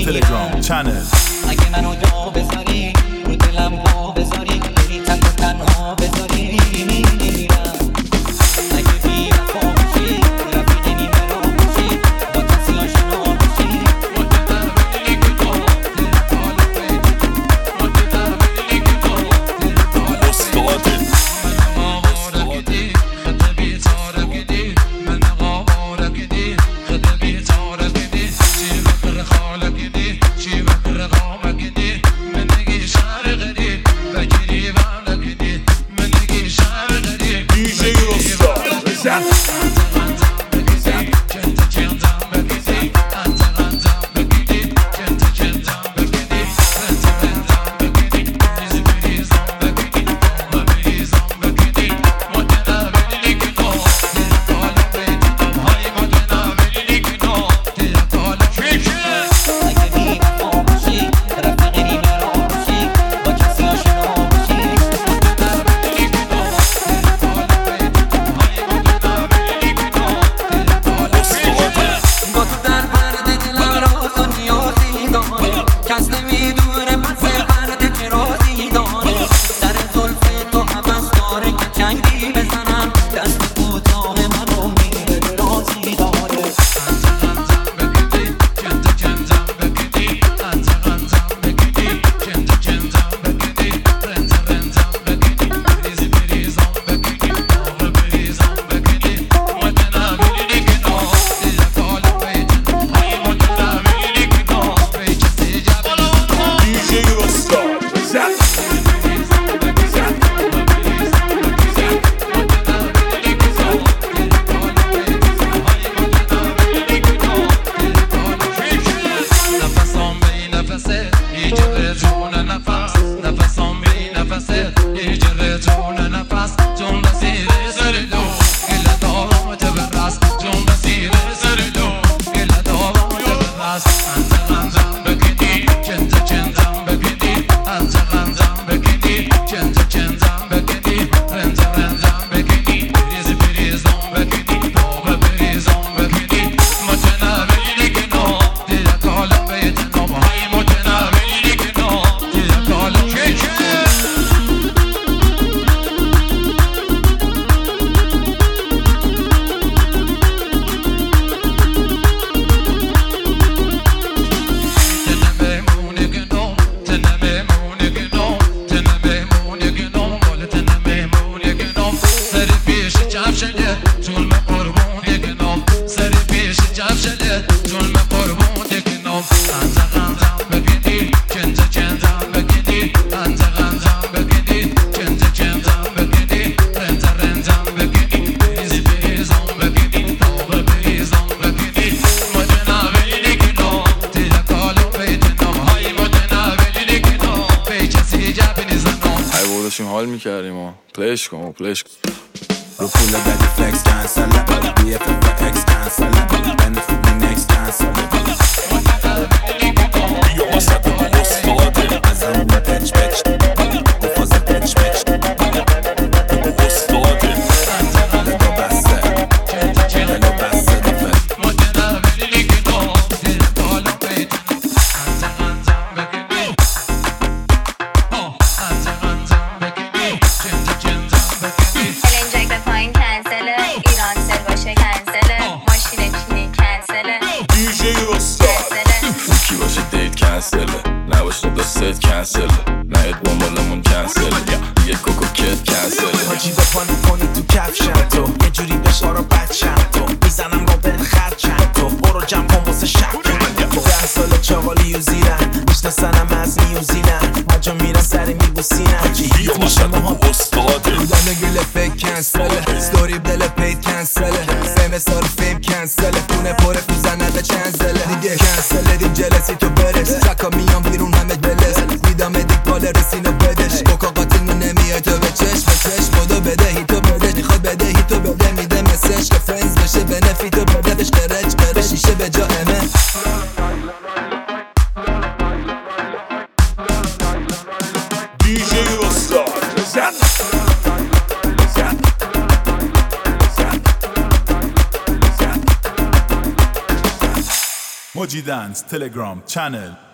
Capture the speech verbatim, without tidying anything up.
تلگرام چنل. اگه منو جا بذاری رو دلم پا بذاری بری تک و تنها بذاری میمیرم. اگه بی وفا باشی رفیق نیمه رو باشی با کسی آشنا باشی حال میکردیم و پلیش کن و پلیش کن رو پول بدی فلکس کنسله بی اف اف اکس کنسله بنفیت نکس کنسله بیا واسه اون استاده از همون پچ پچ گفاز پچ پچ استاده لگا بسته لگا بسته دفت نباشه دستت کنسله نهید بامالمون کنسله یه کوکو کت کنسله حاجی با پا میکنی تو کفشم تو یه جوری بشارا بچم تو میزنم با بل خرچم تو برو جمع کن واسه شک ده سال چاوالی و زیرن میشناسنم از نیوزیلند هجا میرن سری میبوسینم حاجی بیا واسه اون استاده بودن گل فیک کنسله ستوری دل پید کنسله فیم سال فیم کنسله خونه پره تو زنده چنزله دیگه کنسله دیم جلسی تو برس سکا میام بیرون همه بلس میدم دیگ باله رسینو بدش بکا قاتل من نمیای تو به چشم به چشم بودو بده هیتو بده میخواد بده هیتو بده میده مسج که فرنز بشه بنفیتو بده بش قرج قرج شیشه به جا امه موجی دنس تلگرام چنل